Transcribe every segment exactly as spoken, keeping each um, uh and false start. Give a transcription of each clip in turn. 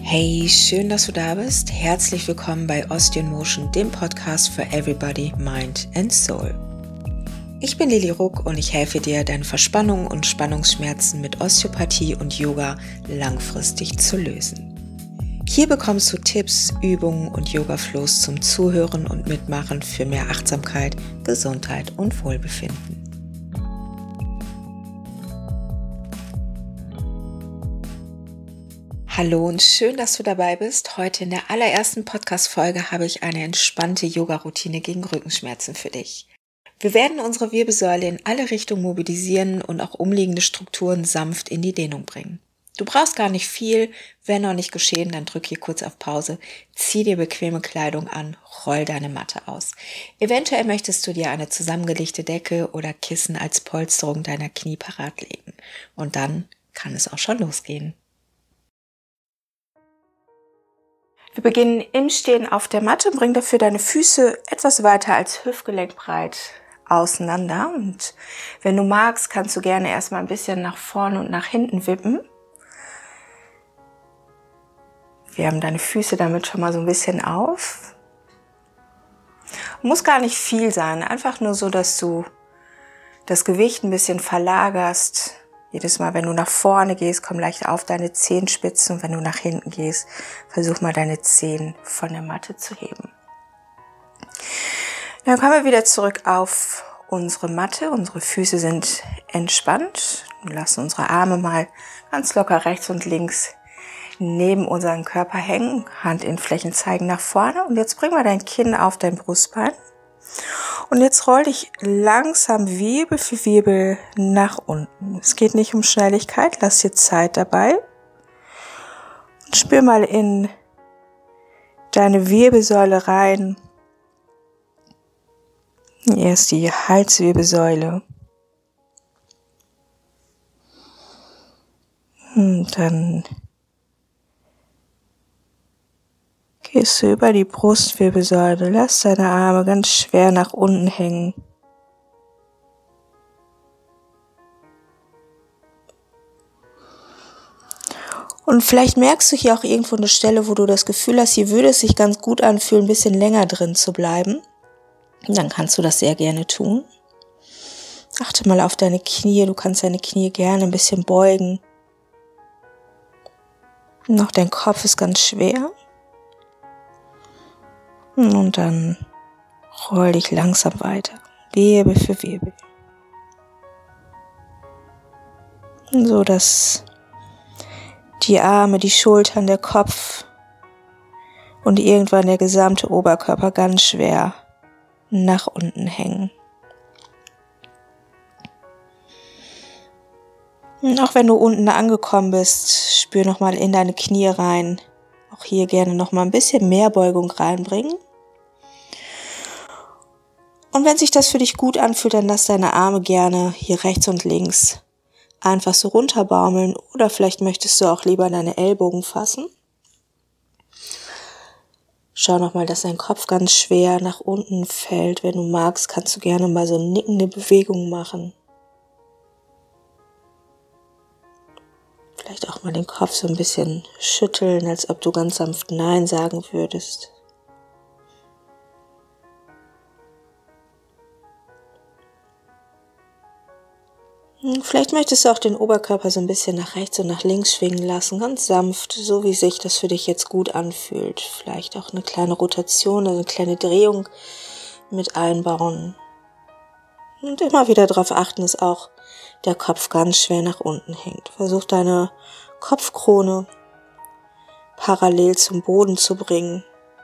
Hey, schön, dass du da bist. Herzlich willkommen bei Osteo in Motion, dem Podcast für Everybody, Mind and Soul. Ich bin Lili Ruck und ich helfe dir, deine Verspannungen und Spannungsschmerzen mit Osteopathie und Yoga langfristig zu lösen. Hier bekommst du Tipps, Übungen und Yoga-Flows zum Zuhören und Mitmachen für mehr Achtsamkeit, Gesundheit und Wohlbefinden. Hallo und schön, dass du dabei bist. Heute in der allerersten Podcast-Folge habe ich eine entspannte Yoga-Routine gegen Rückenschmerzen für dich. Wir werden unsere Wirbelsäule in alle Richtungen mobilisieren und auch umliegende Strukturen sanft in die Dehnung bringen. Du brauchst gar nicht viel, wenn noch nicht geschehen, dann drück hier kurz auf Pause, zieh dir bequeme Kleidung an, roll deine Matte aus. Eventuell möchtest du dir eine zusammengelegte Decke oder Kissen als Polsterung deiner Knie parat legen. Und dann kann es auch schon losgehen. Wir beginnen im Stehen auf der Matte, bring dafür deine Füße etwas weiter als hüftgelenkbreit auseinander. Und wenn du magst, kannst du gerne erstmal ein bisschen nach vorne und nach hinten wippen. Wir haben deine Füße damit schon mal so ein bisschen auf. Muss gar nicht viel sein, einfach nur so, dass du das Gewicht ein bisschen verlagerst. Jedes Mal, wenn du nach vorne gehst, komm leicht auf deine Zehenspitzen und wenn du nach hinten gehst, versuch mal deine Zehen von der Matte zu heben. Dann kommen wir wieder zurück auf unsere Matte. Unsere Füße sind entspannt. Wir lassen unsere Arme mal ganz locker rechts und links neben unseren Körper hängen. Handinnenflächen zeigen nach vorne. Und jetzt bring mal dein Kinn auf dein Brustbein. Und jetzt roll dich langsam Wirbel für Wirbel nach unten. Es geht nicht um Schnelligkeit, lass dir Zeit dabei. Und spür mal in deine Wirbelsäule rein. Erst die Halswirbelsäule. Und dann gehst du über die Brustwirbelsäule, lass deine Arme ganz schwer nach unten hängen. Und vielleicht merkst du hier auch irgendwo eine Stelle, wo du das Gefühl hast, hier würde es sich ganz gut anfühlen, ein bisschen länger drin zu bleiben. Und dann kannst du das sehr gerne tun. Achte mal auf deine Knie, du kannst deine Knie gerne ein bisschen beugen. Und auch dein Kopf ist ganz schwer. Und dann roll dich langsam weiter, Wirbel für Wirbel. So dass die Arme, die Schultern, der Kopf und irgendwann der gesamte Oberkörper ganz schwer nach unten hängen. Und auch wenn du unten angekommen bist, spür nochmal in deine Knie rein. Auch hier gerne nochmal ein bisschen mehr Beugung reinbringen. Und wenn sich das für dich gut anfühlt, dann lass deine Arme gerne hier rechts und links einfach so runterbaumeln. Oder vielleicht möchtest du auch lieber deine Ellbogen fassen. Schau nochmal, dass dein Kopf ganz schwer nach unten fällt. Wenn du magst, kannst du gerne mal so nickende Bewegungen machen. Vielleicht auch mal den Kopf so ein bisschen schütteln, als ob du ganz sanft Nein sagen würdest. Vielleicht möchtest du auch den Oberkörper so ein bisschen nach rechts und nach links schwingen lassen, ganz sanft, so wie sich das für dich jetzt gut anfühlt. Vielleicht auch eine kleine Rotation, eine kleine Drehung mit einbauen. Und immer wieder darauf achten, dass auch der Kopf ganz schwer nach unten hängt. Versuch deine Kopfkrone parallel zum Boden zu bringen.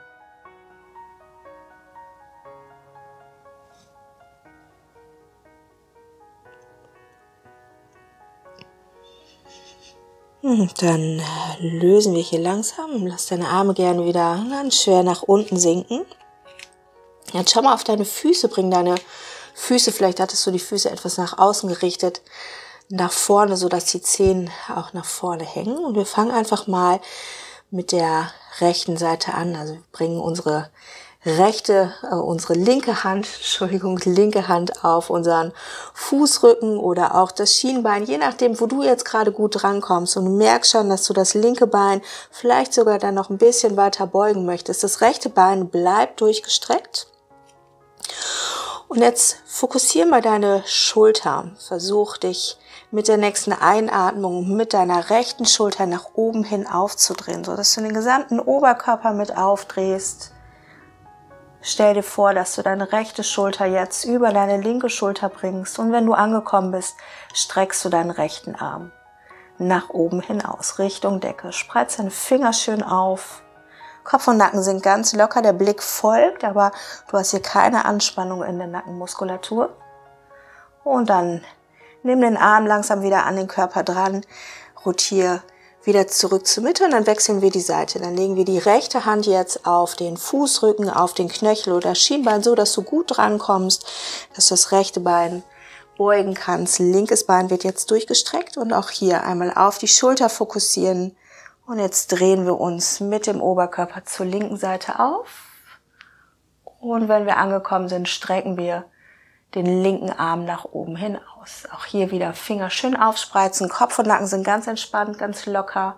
Und dann lösen wir hier langsam. Lass deine Arme gerne wieder ganz schwer nach unten sinken. Jetzt schau mal auf deine Füße, bring deine Füße, vielleicht hattest du die Füße etwas nach außen gerichtet, nach vorne, sodass die Zehen auch nach vorne hängen. Und wir fangen einfach mal mit der rechten Seite an. Also wir bringen unsere rechte, äh, unsere linke Hand, Entschuldigung, linke Hand auf unseren Fußrücken oder auch das Schienbein, je nachdem, wo du jetzt gerade gut drankommst. Und du merkst schon, dass du das linke Bein vielleicht sogar dann noch ein bisschen weiter beugen möchtest. Das rechte Bein bleibt durchgestreckt. Und jetzt fokussier mal deine Schulter. Versuch dich mit der nächsten Einatmung mit deiner rechten Schulter nach oben hin aufzudrehen, so dass du den gesamten Oberkörper mit aufdrehst. Stell dir vor, dass du deine rechte Schulter jetzt über deine linke Schulter bringst und wenn du angekommen bist, streckst du deinen rechten Arm nach oben hinaus, Richtung Decke. Spreiz deine Finger schön auf. Kopf und Nacken sind ganz locker, der Blick folgt, aber du hast hier keine Anspannung in der Nackenmuskulatur. Und dann nimm den Arm langsam wieder an den Körper dran, rotier wieder zurück zur Mitte und dann wechseln wir die Seite. Dann legen wir die rechte Hand jetzt auf den Fußrücken, auf den Knöchel oder Schienbein, so dass du gut drankommst, dass du das rechte Bein beugen kannst. Linkes Bein wird jetzt durchgestreckt und auch hier einmal auf die Schulter fokussieren. Und jetzt drehen wir uns mit dem Oberkörper zur linken Seite auf. Und wenn wir angekommen sind, strecken wir den linken Arm nach oben hin aus. Auch hier wieder Finger schön aufspreizen. Kopf und Nacken sind ganz entspannt, ganz locker.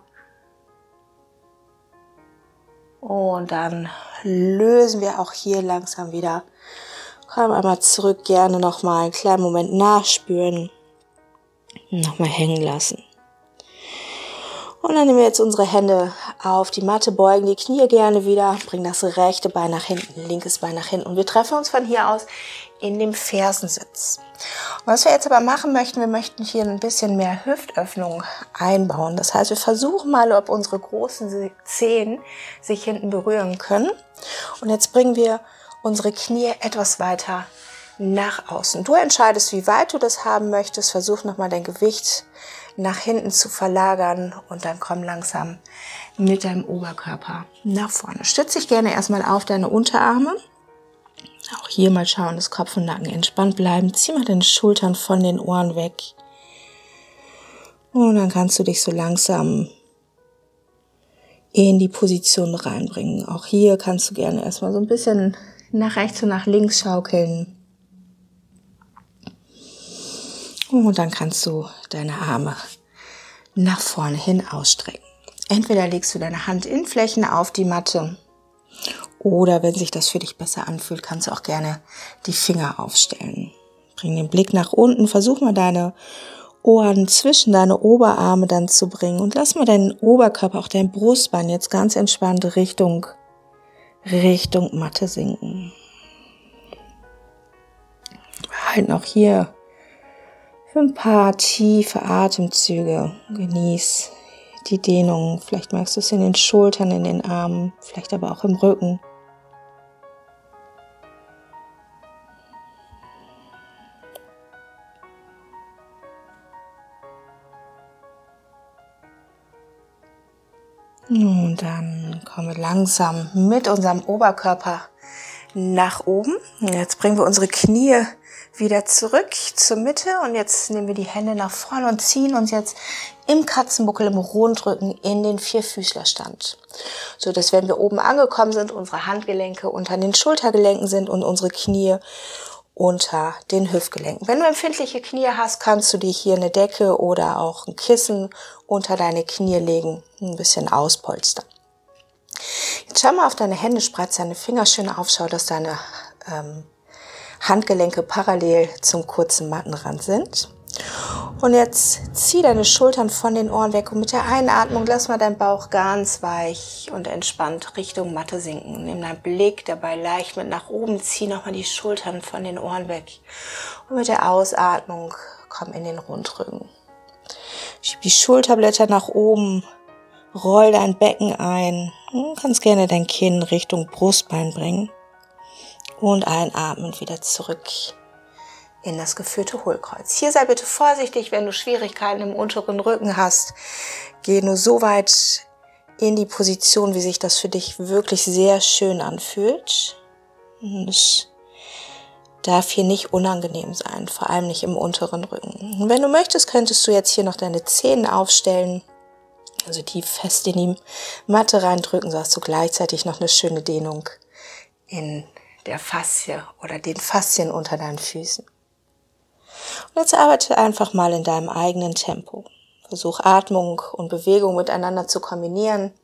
Und dann lösen wir auch hier langsam wieder. Komm einmal zurück, gerne nochmal einen kleinen Moment nachspüren. Nochmal hängen lassen. Und dann nehmen wir jetzt unsere Hände auf die Matte, beugen die Knie gerne wieder, bringen das rechte Bein nach hinten, linkes Bein nach hinten. Und wir treffen uns von hier aus in dem Fersensitz. Und was wir jetzt aber machen möchten, wir möchten hier ein bisschen mehr Hüftöffnung einbauen. Das heißt, wir versuchen mal, ob unsere großen Zehen sich hinten berühren können. Und jetzt bringen wir unsere Knie etwas weiter nach außen. Du entscheidest, wie weit du das haben möchtest. Versuch nochmal dein Gewicht nach hinten zu verlagern und dann komm langsam mit deinem Oberkörper nach vorne. Stütz dich gerne erstmal auf deine Unterarme. Auch hier mal schauen, dass Kopf und Nacken entspannt bleiben. Zieh mal deine Schultern von den Ohren weg. Und dann kannst du dich so langsam in die Position reinbringen. Auch hier kannst du gerne erstmal so ein bisschen nach rechts und nach links schaukeln. Und dann kannst du deine Arme nach vorne hin ausstrecken. Entweder legst du deine Handinnenflächen auf die Matte oder wenn sich das für dich besser anfühlt, kannst du auch gerne die Finger aufstellen. Bring den Blick nach unten, versuch mal deine Ohren zwischen deine Oberarme dann zu bringen und lass mal deinen Oberkörper, auch dein Brustbein jetzt ganz entspannt Richtung, Richtung Matte sinken. Wir halten auch hier für ein paar tiefe Atemzüge. Genieß die Dehnung. Vielleicht merkst du es in den Schultern, in den Armen, vielleicht aber auch im Rücken. Und dann kommen wir langsam mit unserem Oberkörper nach oben. Und jetzt bringen wir unsere Knie wieder zurück zur Mitte und jetzt nehmen wir die Hände nach vorne und ziehen uns jetzt im Katzenbuckel, im Rundrücken in den Vierfüßlerstand. So dass, wenn wir oben angekommen sind, unsere Handgelenke unter den Schultergelenken sind und unsere Knie unter den Hüftgelenken. Wenn du empfindliche Knie hast, kannst du dir hier eine Decke oder auch ein Kissen unter deine Knie legen, ein bisschen auspolstern. Jetzt schau mal auf deine Hände, spreiz deine Finger schön auf, schau, dass deine ähm, Handgelenke parallel zum kurzen Mattenrand sind. Und jetzt zieh deine Schultern von den Ohren weg und mit der Einatmung lass mal deinen Bauch ganz weich und entspannt Richtung Matte sinken. Nimm deinen Blick dabei leicht mit nach oben, zieh nochmal die Schultern von den Ohren weg. Und mit der Ausatmung komm in den Rundrücken. Schieb die Schulterblätter nach oben, roll dein Becken ein. Du kannst gerne dein Kinn Richtung Brustbein bringen. Und einatmen wieder zurück in das geführte Hohlkreuz. Hier sei bitte vorsichtig, wenn du Schwierigkeiten im unteren Rücken hast. Geh nur so weit in die Position, wie sich das für dich wirklich sehr schön anfühlt. Es darf hier nicht unangenehm sein, vor allem nicht im unteren Rücken. Und wenn du möchtest, könntest du jetzt hier noch deine Zehen aufstellen, also tief fest in die Matte reindrücken, so hast du gleichzeitig noch eine schöne Dehnung in der Faszie oder den Faszien unter deinen Füßen. Und jetzt arbeite einfach mal in deinem eigenen Tempo. Versuch Atmung und Bewegung miteinander zu kombinieren.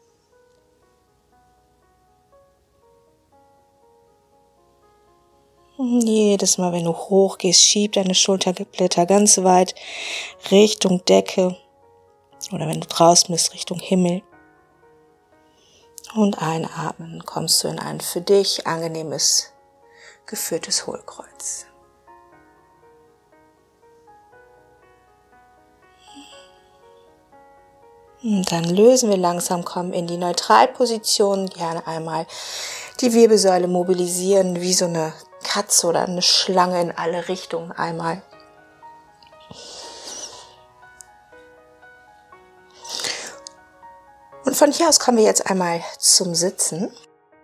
Jedes Mal, wenn du hochgehst, schieb deine Schulterblätter ganz weit Richtung Decke oder wenn du draußen bist, Richtung Himmel. Und einatmen kommst du in ein für dich angenehmes, geführtes Hohlkreuz. Und dann lösen wir langsam, kommen in die Neutralposition, gerne einmal die Wirbelsäule mobilisieren, wie so eine Katze oder eine Schlange in alle Richtungen einmal. Und von hier aus kommen wir jetzt einmal zum Sitzen.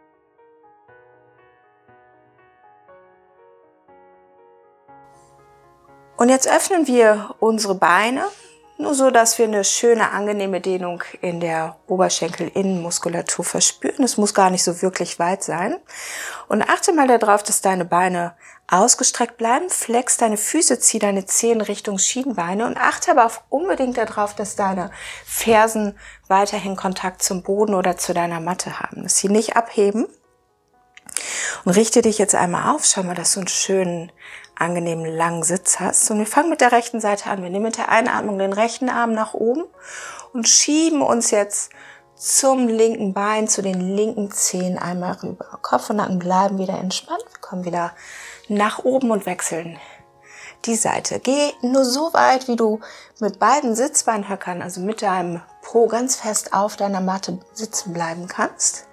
Und jetzt öffnen wir unsere Beine, nur so, dass wir eine schöne, angenehme Dehnung in der Oberschenkelinnenmuskulatur verspüren. Es muss gar nicht so wirklich weit sein. Und achte mal darauf, dass deine Beine ausgestreckt bleiben. Flex deine Füße, zieh deine Zehen Richtung Schienbeine und achte aber auch unbedingt darauf, dass deine Fersen weiterhin Kontakt zum Boden oder zu deiner Matte haben. Dass sie nicht abheben. Und richte dich jetzt einmal auf. Schau mal, dass du einen schönen, angenehmen langen Sitz hast. Und wir fangen mit der rechten Seite an. Wir nehmen mit der Einatmung den rechten Arm nach oben und schieben uns jetzt zum linken Bein, zu den linken Zehen einmal rüber. Kopf und Nacken bleiben wieder entspannt. Wir kommen wieder nach oben und wechseln die Seite. Geh nur so weit, wie du mit beiden Sitzbeinhöckern, also mit deinem Po ganz fest auf deiner Matte sitzen bleiben kannst,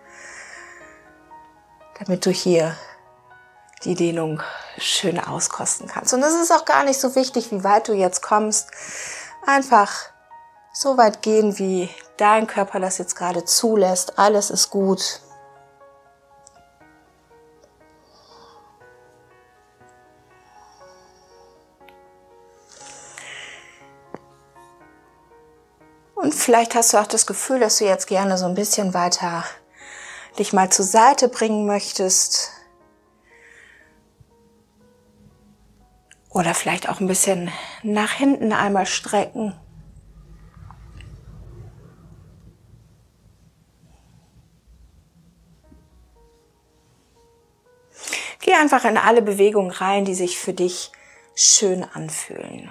damit du hier die Dehnung schön auskosten kannst. Und es ist auch gar nicht so wichtig, wie weit du jetzt kommst. Einfach so weit gehen, wie dein Körper das jetzt gerade zulässt. Alles ist gut. Und vielleicht hast du auch das Gefühl, dass du jetzt gerne so ein bisschen weiter dich mal zur Seite bringen möchtest. Oder vielleicht auch ein bisschen nach hinten einmal strecken. Geh einfach in alle Bewegungen rein, die sich für dich schön anfühlen.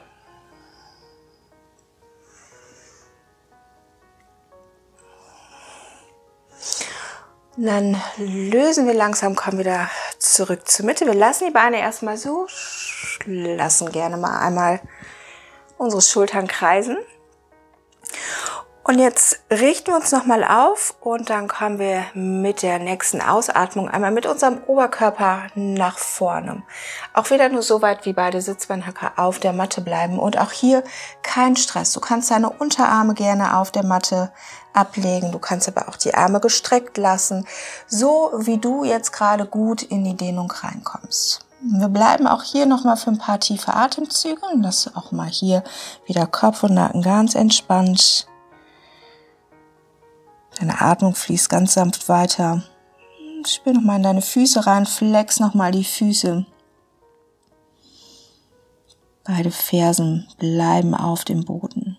Und dann lösen wir langsam, kommen wieder zurück zur Mitte. Wir lassen die Beine erstmal so, lassen gerne mal einmal unsere Schultern kreisen. Und jetzt richten wir uns nochmal auf und dann kommen wir mit der nächsten Ausatmung einmal mit unserem Oberkörper nach vorne. Auch wieder nur so weit, wie beide Sitzbeinhöcker auf der Matte bleiben. Und auch hier kein Stress. Du kannst deine Unterarme gerne auf der Matte ablegen. Du kannst aber auch die Arme gestreckt lassen, so wie du jetzt gerade gut in die Dehnung reinkommst. Wir bleiben auch hier nochmal für ein paar tiefe Atemzüge und lass auch mal hier wieder Kopf und Nacken ganz entspannt. Deine Atmung fließt ganz sanft weiter. Spür nochmal in deine Füße rein, flex nochmal die Füße. Beide Fersen bleiben auf dem Boden.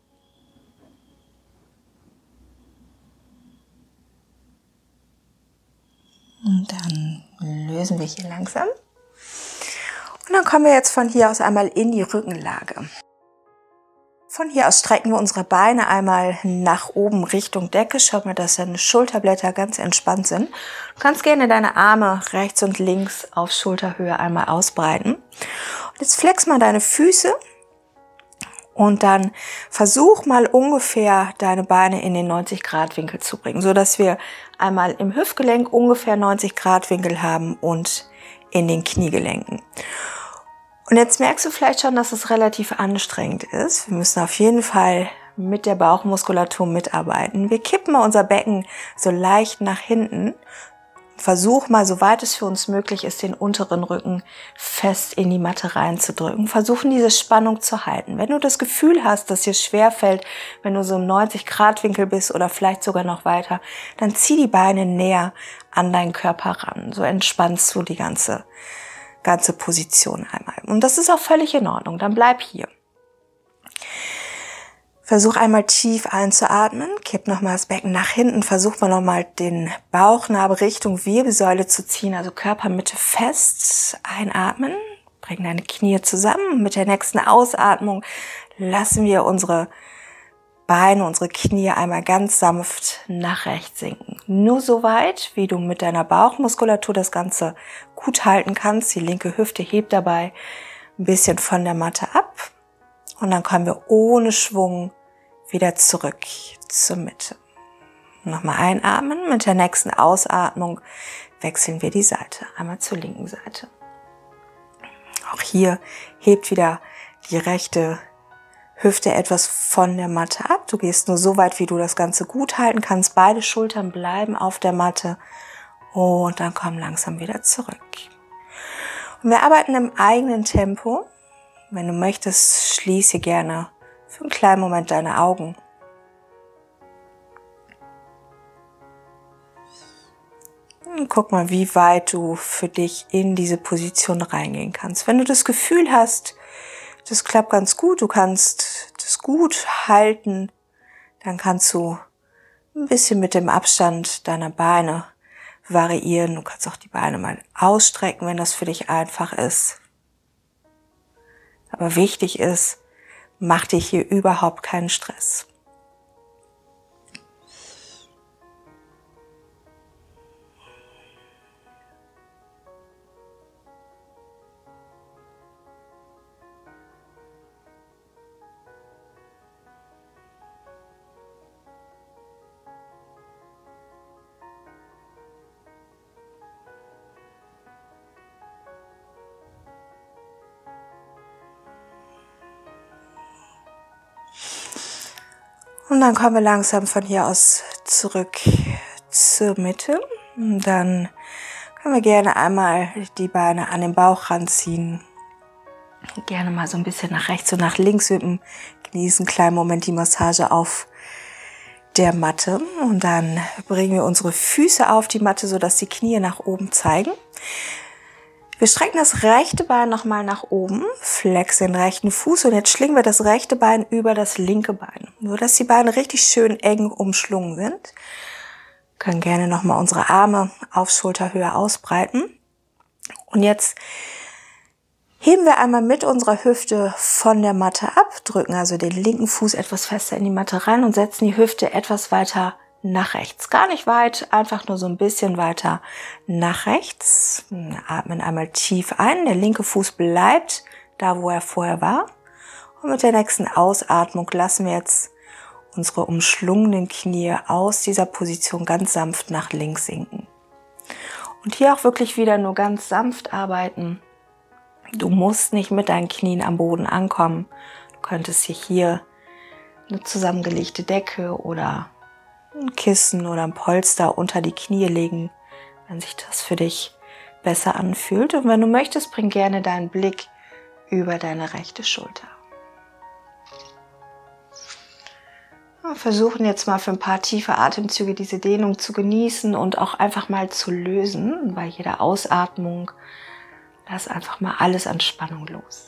Und dann lösen wir hier langsam. Und dann kommen wir jetzt von hier aus einmal in die Rückenlage. Von hier aus strecken wir unsere Beine einmal nach oben Richtung Decke. Schau mal, dass deine Schulterblätter ganz entspannt sind. Du kannst gerne deine Arme rechts und links auf Schulterhöhe einmal ausbreiten. Und jetzt flex mal deine Füße und dann versuch mal ungefähr deine Beine in den neunzig Grad Winkel zu bringen, so dass wir einmal im Hüftgelenk ungefähr neunzig Grad Winkel haben und in den Kniegelenken. Und jetzt merkst du vielleicht schon, dass es relativ anstrengend ist. Wir müssen auf jeden Fall mit der Bauchmuskulatur mitarbeiten. Wir kippen mal unser Becken so leicht nach hinten, Versuch mal, soweit es für uns möglich ist, den unteren Rücken fest in die Matte reinzudrücken. Versuchen, diese Spannung zu halten. Wenn du das Gefühl hast, dass dir schwerfällt, wenn du so im neunzig Grad Winkel bist oder vielleicht sogar noch weiter, dann zieh die Beine näher an deinen Körper ran. So entspannst du die ganze, ganze Position einmal. Und das ist auch völlig in Ordnung. Dann bleib hier. Versuch einmal tief einzuatmen, kipp nochmal das Becken nach hinten, versuch mal nochmal den Bauchnabel Richtung Wirbelsäule zu ziehen, also Körpermitte fest, einatmen, bring deine Knie zusammen, mit der nächsten Ausatmung lassen wir unsere Beine, unsere Knie einmal ganz sanft nach rechts sinken. Nur so weit, wie du mit deiner Bauchmuskulatur das Ganze gut halten kannst, die linke Hüfte hebt dabei ein bisschen von der Matte ab und dann kommen wir ohne Schwung wieder zurück zur Mitte. Nochmal einatmen. Mit der nächsten Ausatmung wechseln wir die Seite. Einmal zur linken Seite. Auch hier hebt wieder die rechte Hüfte etwas von der Matte ab. Du gehst nur so weit, wie du das Ganze gut halten kannst. Beide Schultern bleiben auf der Matte. Und dann komm langsam wieder zurück. Und wir arbeiten im eigenen Tempo. Wenn du möchtest, schließe gerne für einen kleinen Moment deine Augen. Und guck mal, wie weit du für dich in diese Position reingehen kannst. Wenn du das Gefühl hast, das klappt ganz gut, du kannst das gut halten, dann kannst du ein bisschen mit dem Abstand deiner Beine variieren. Du kannst auch die Beine mal ausstrecken, wenn das für dich einfach ist. Aber wichtig ist, mach dir hier überhaupt keinen Stress. Und dann kommen wir langsam von hier aus zurück zur Mitte. Und dann können wir gerne einmal die Beine an den Bauch ranziehen. Gerne mal so ein bisschen nach rechts und nach links wippen. Genießen einen kleinen Moment die Massage auf der Matte. Und dann bringen wir unsere Füße auf die Matte, sodass die Knie nach oben zeigen. Wir strecken das rechte Bein nochmal nach oben, flexen den rechten Fuß und jetzt schlingen wir das rechte Bein über das linke Bein, so dass die Beine richtig schön eng umschlungen sind. Wir können gerne nochmal unsere Arme auf Schulterhöhe ausbreiten. Und jetzt heben wir einmal mit unserer Hüfte von der Matte ab, drücken also den linken Fuß etwas fester in die Matte rein und setzen die Hüfte etwas weiter nach rechts. Gar nicht weit, einfach nur so ein bisschen weiter nach rechts. Atmen einmal tief ein. Der linke Fuß bleibt da, wo er vorher war. Und mit der nächsten Ausatmung lassen wir jetzt unsere umschlungenen Knie aus dieser Position ganz sanft nach links sinken. Und hier auch wirklich wieder nur ganz sanft arbeiten. Du musst nicht mit deinen Knien am Boden ankommen. Du könntest dir hier eine zusammengelegte Decke oder ein Kissen oder ein Polster unter die Knie legen, wenn sich das für dich besser anfühlt. Und wenn du möchtest, bring gerne deinen Blick über deine rechte Schulter. Wir versuchen jetzt mal für ein paar tiefe Atemzüge diese Dehnung zu genießen und auch einfach mal zu lösen. Bei jeder Ausatmung lass einfach mal alles an Spannung los.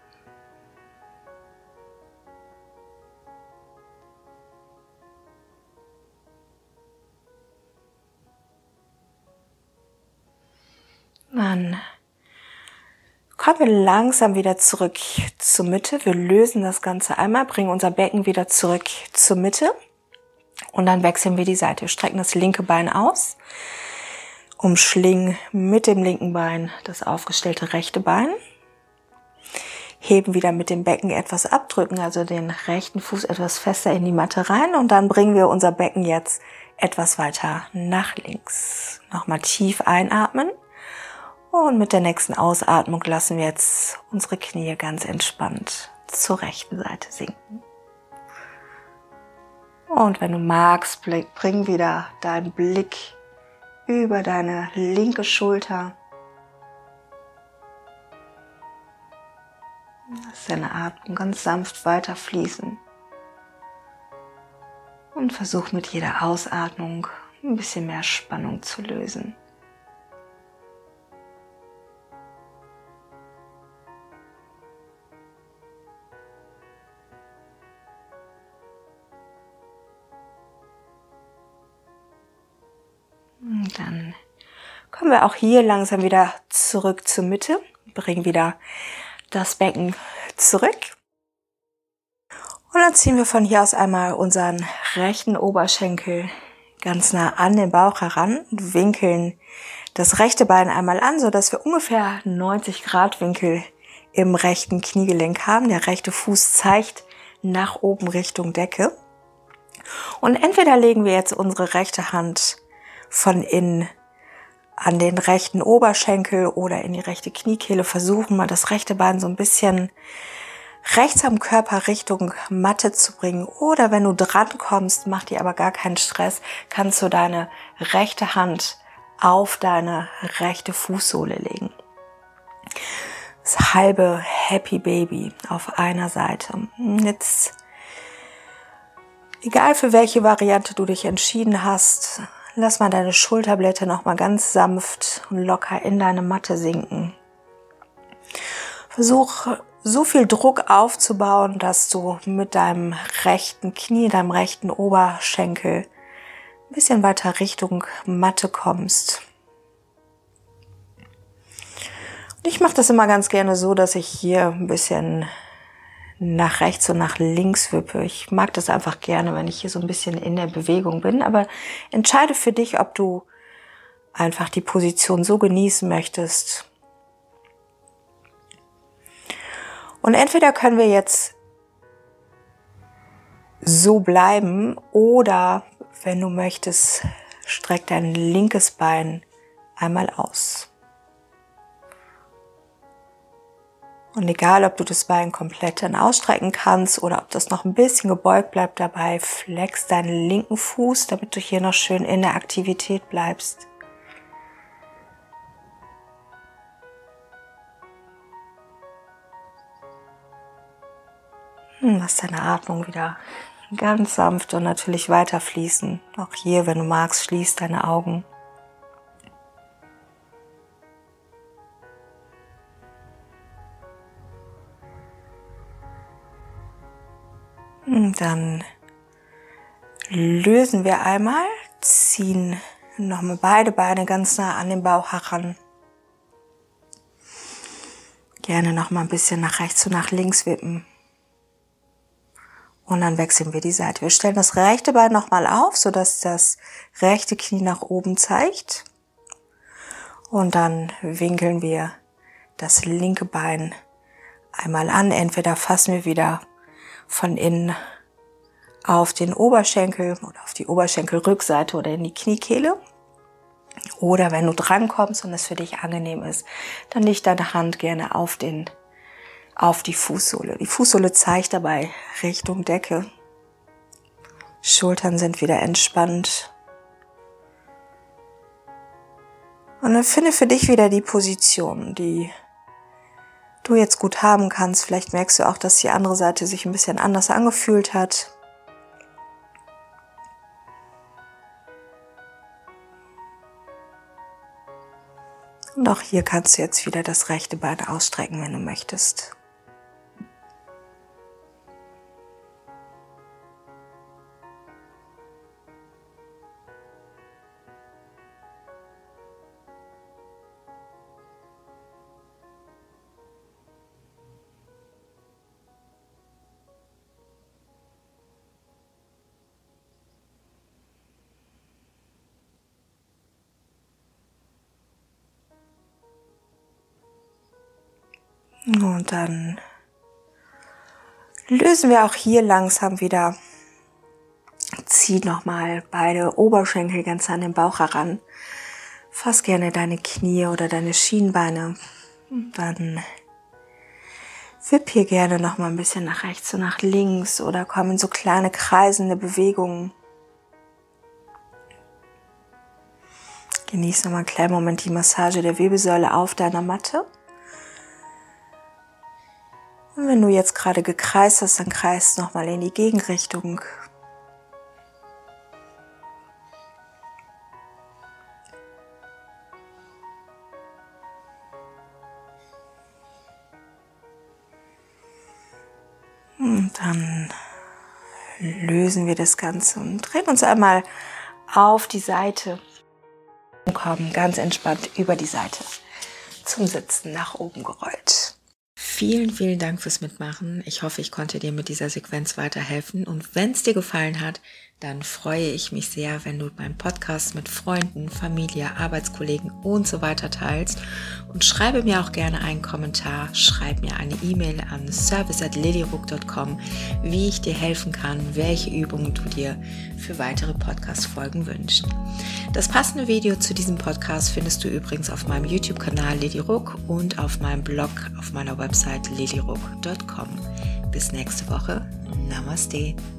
Dann kommen wir langsam wieder zurück zur Mitte. Wir lösen das Ganze einmal, bringen unser Becken wieder zurück zur Mitte und dann wechseln wir die Seite. Wir strecken das linke Bein aus, umschlingen mit dem linken Bein das aufgestellte rechte Bein, heben wieder mit dem Becken etwas ab, drücken also den rechten Fuß etwas fester in die Matte rein und dann bringen wir unser Becken jetzt etwas weiter nach links. Nochmal tief einatmen. Und mit der nächsten Ausatmung lassen wir jetzt unsere Knie ganz entspannt zur rechten Seite sinken. Und wenn du magst, bring wieder deinen Blick über deine linke Schulter. Lass deine Atmung ganz sanft weiter fließen. Und versuch mit jeder Ausatmung ein bisschen mehr Spannung zu lösen. Und dann kommen wir auch hier langsam wieder zurück zur Mitte. Bringen wieder das Becken zurück. Und dann ziehen wir von hier aus einmal unseren rechten Oberschenkel ganz nah an den Bauch heran und winkeln das rechte Bein einmal an, sodass wir ungefähr neunzig Grad Winkel im rechten Kniegelenk haben. Der rechte Fuß zeigt nach oben Richtung Decke. Und entweder legen wir jetzt unsere rechte Hand von innen an den rechten Oberschenkel oder in die rechte Kniekehle, versuchen mal das rechte Bein so ein bisschen rechts am Körper Richtung Matte zu bringen. Oder wenn du dran kommst, mach dir aber gar keinen Stress, kannst du deine rechte Hand auf deine rechte Fußsohle legen. Das halbe Happy Baby auf einer Seite. Jetzt, egal für welche Variante du dich entschieden hast, lass mal deine Schulterblätter nochmal ganz sanft und locker in deine Matte sinken. Versuch so viel Druck aufzubauen, dass du mit deinem rechten Knie, deinem rechten Oberschenkel ein bisschen weiter Richtung Matte kommst. Und ich mache das immer ganz gerne so, dass ich hier ein bisschen nach rechts und nach links wippe. Ich mag das einfach gerne, wenn ich hier so ein bisschen in der Bewegung bin, aber entscheide für dich, ob du einfach die Position so genießen möchtest. Und entweder können wir jetzt so bleiben oder, wenn du möchtest, streck dein linkes Bein einmal aus. Und egal, ob du das Bein komplett dann ausstrecken kannst oder ob das noch ein bisschen gebeugt bleibt dabei, flex deinen linken Fuß, damit du hier noch schön in der Aktivität bleibst. Lass deine Atmung wieder ganz sanft und natürlich weiter fließen. Auch hier, wenn du magst, schließ deine Augen. Und dann lösen wir einmal, ziehen nochmal beide Beine ganz nah an den Bauch heran. Gerne nochmal ein bisschen nach rechts und nach links wippen. Und dann wechseln wir die Seite. Wir stellen das rechte Bein nochmal auf, sodass das rechte Knie nach oben zeigt. Und dann winkeln wir das linke Bein einmal an. Entweder fassen wir wieder von innen auf den Oberschenkel oder auf die Oberschenkelrückseite oder in die Kniekehle. Oder wenn du dran kommst und es für dich angenehm ist, dann leg deine Hand gerne auf den, auf die Fußsohle. Die Fußsohle zeigt dabei Richtung Decke. Schultern sind wieder entspannt. Und dann finde für dich wieder die Position, die du jetzt gut haben kannst. Vielleicht merkst du auch, dass die andere Seite sich ein bisschen anders angefühlt hat. Und auch hier kannst du jetzt wieder das rechte Bein ausstrecken, wenn du möchtest. Und dann lösen wir auch hier langsam wieder. Zieh nochmal beide Oberschenkel ganz an den Bauch heran. Fass gerne deine Knie oder deine Schienbeine. Und dann wipp hier gerne nochmal ein bisschen nach rechts und nach links oder komm in so kleine kreisende Bewegungen. Genieß nochmal einen kleinen Moment die Massage der Wirbelsäule auf deiner Matte. Und wenn du jetzt gerade gekreist hast, dann kreist nochmal in die Gegenrichtung. Und dann lösen wir das Ganze und drehen uns einmal auf die Seite und kommen ganz entspannt über die Seite zum Sitzen nach oben gerollt. Vielen, vielen Dank fürs Mitmachen. Ich hoffe, ich konnte dir mit dieser Sequenz weiterhelfen. Und wenn es dir gefallen hat, dann freue ich mich sehr, wenn du meinen Podcast mit Freunden, Familie, Arbeitskollegen und so weiter teilst. Und schreibe mir auch gerne einen Kommentar, schreib mir eine E-Mail an service at lilyruck dot com, wie ich dir helfen kann, welche Übungen du dir für weitere Podcast-Folgen wünschst. Das passende Video zu diesem Podcast findest du übrigens auf meinem YouTube-Kanal Lilyruck und auf meinem Blog auf meiner Website lilyruck dot com. Bis nächste Woche. Namaste.